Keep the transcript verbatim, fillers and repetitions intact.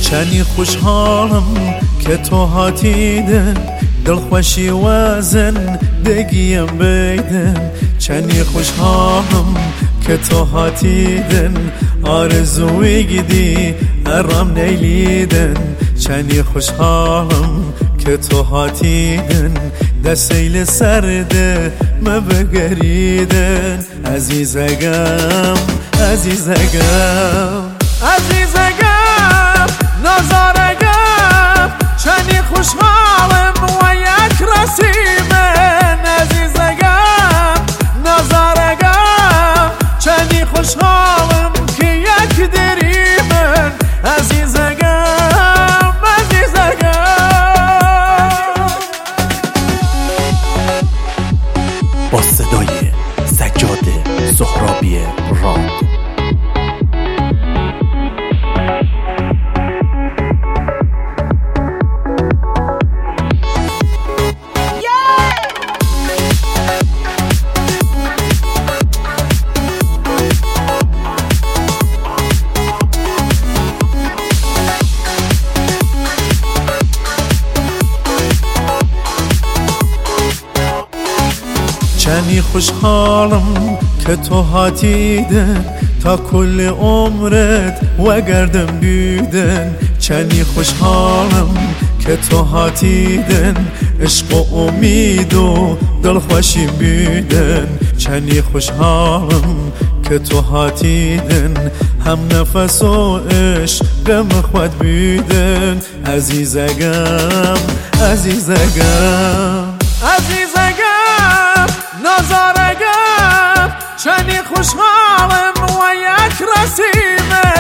چنی خوشحالم که تو هاتیدن، دلخوشی و زندگیم بیدن. چنی خوشحالم که تو هاتیدن، آرزوی گدی ارام نیلیدن. چنی خوشحالم که تو هاتیدن، دسیل سرده مبگریدن. عزیزگم عزیزگم عزیزگم نازارگم، چنی خوشحالم و یک رسیمن. عزیزگم نازارگم، چنی خوشحالم که یک دریمن. عزیزگم عزیزگم با صدای سجاد سهرابی راند. چنی خوشحالم که تو هاتیدن، تا کل عمرت و گردم بیدن. چنی خوشحالم که تو هاتیدن، عشق و امید و دلخوشی بیدن. چنی خوشحالم که تو هاتیدن، هم نفس و عشقم خود بیدن. عزیزگم عزیزگم عزیزگم نازارگم، چنی خوشحالم و یک رسیمن.